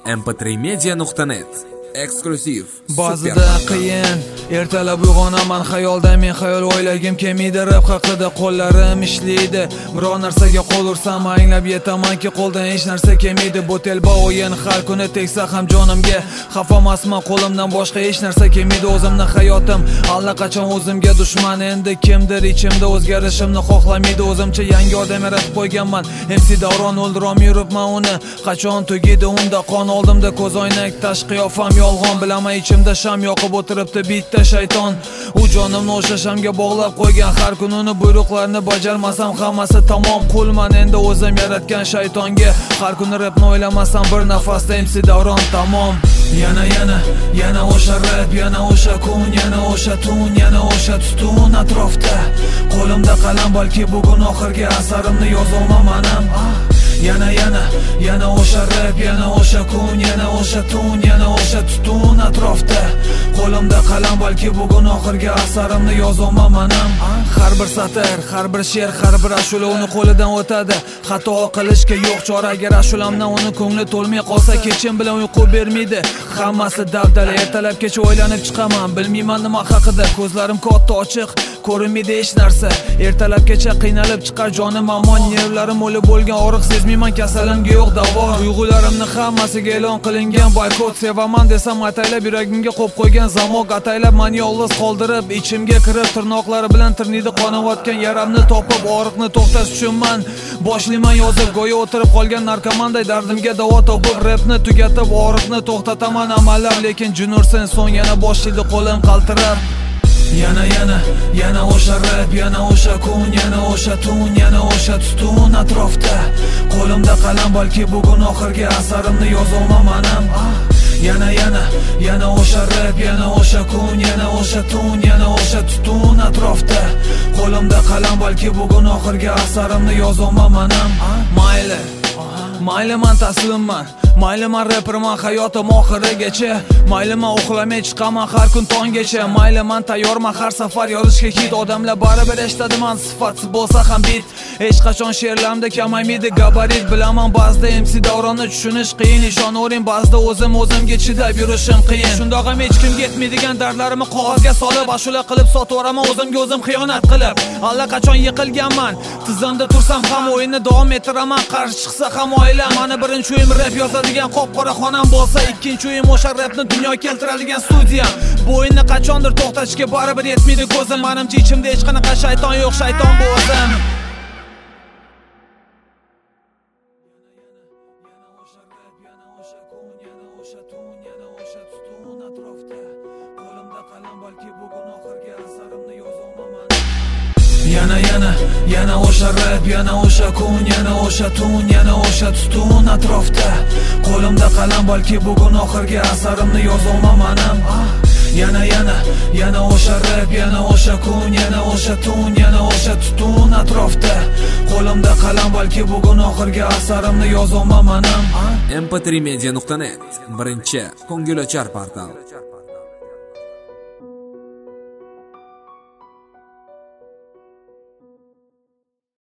mp3media.net eksklyuziv. Ba'zida qiyin, ertalab uyg'onaman xayolda, men xayol o'ylagim kelmaydi, rap haqida qo'llarim ishlaydi. Biror narsaga qo'l ursam anglab yetamanki, qo'ldan hech narsa kelmaydi. Bu telba o'yin har kuni tegsa ham jonimga, xafamasman, qo'limdan boshqa hech narsa kelmaydi. O'zimning hayotim allaqachon o'zimga dushman, endi kimdir ichimda o'zgarishimni xohlamaydi. O'zimcha yangi odam yaratib qo'yganman, MC Davron o'ldiram yuribman uni. Qachon tugaydi unda qon, oldimda ko'z oynak, tashqi qiyofam yolg'on, bilaman ichimda sham yoqib o'tiribdi bitta shayton. U jonimni o'sha shamga bog'lab qo'ygan, har kun uni buyruqlarini bajarmasam hammasi tamom. Qulman endi o'zim yaratgan shaytonga, har kuni rapni o'ylamasam bir nafasda MC Davron tamom. Yana o'sha rap, yana o'sha kun, yana o'sha tun, yana o'sha tutun atrofda. Qo'limda qalam, balki bugun oxirgi asarimni yozolmaman ham. Yana o'sha rap, yana o'sha kun, yana o'sha tun, yana o'sha tutun atrofda. Qo'limda qalam, balki bugun oxirgi asarimni yozolmaman ham. Har bir satr, har bir she'r, har bir ashula uni qo'lidan o'tadi. Xato qilishga yo'q chora, agar ashulamdan uni ko'ngli to'lmay qolsa, kechim bilan uyqu bermaydi. Hammasi dabdala, ertalabgacha o'ylanib chiqaman, bilmayman nima haqida. Ko'zlarim katta ochiq, ko'rinmaydi hech narsa. Ertalabgacha qiynalib chiqar jonim, ammo nervlarim o'lib bo'lgan, og'riq sezmayman, kasalimga yo'q davo. Tuyg'ularimni hammasiga e'lon qilingan boykot. Sevaman desam ataylab yuragimga qo'yib qo'ygan zamok, ataylab meni yolg'iz qoldirib, ichimga kirib tirnoqlari bilan tirnida qonayotgan yaramni topib, og'riqni to'xtatish uchun men boshlayman yozib, go'yo o'tirib qolgan narkomanday dardimga davo topib, rapni tugatib og'riqni to'xtataman amallab, lekin Junursen so'ng yana boshlaydi qo'lim qaltirab. Yana o'sha rap, yana o'sha kun, yana o'sha tun, yana o'sha tutun atrofda. Qo'limda qalam, balki bugun oxirgi asarimni yozolmaman ham. Yana o'sha rap, yana o'sha kun, yana o'sha tun, yana o'sha tutun atrofda. Qo'limda qalam, balki bugun oxirgi asarimni yozolmaman ham. Mayli man taslimman, mayli man reperman hayotim oxirigacha, mayli man uxlamay chiqaman har kun tonggacha, mayli man tayyorman har safar yozishga hit. Odamlar baribir eshitadi man sifatsiz bo'lsa ham bit. Hech qachon she'rlarimda kamaymaydi gabarit. Bilaman ba'zida MC Davronni tushunish qiyin, ishonavering ba'zida o'zimga chidab yurishim qiyin. Shundoq ham hech kimga yetmaydigan dardlarimni qog'ozga solib, ashula qilib sotaveraman o'zimga o'zim xiyonat qilib. Allaqachon yiqilganman, tizimda tursam ham o'yinni davom ettiraman, qarshi chiqsa ham oilam. Mani birinchi uyim rap yozadigan qop-qora xonam bo'lsa, ikkinchi uyim o'sha rapni dunyoga keltiradigan studiyam. Bu o'yinni qachondir to'xtatishga baribir yetmaydi ko'zim. Menimcha ichimda hech qanaqa shayton yo'q, shayton bu o'zim. Yana o'sha rap, yana o'sha kun, yana o'sha tun, yana o'sha tutun atrofda. Qo'limda qalam, balki bugun oxirgi asarimni yozolmaman ham. Yana o'sha rap, yana o'sha kun, yana o'sha tun, yana o'sha tutun atrofda. Qo'limda qalam, balki bugun oxirgi asarimni yozolmaman ham. mp3media.net birinchi ko'ngilochar portal.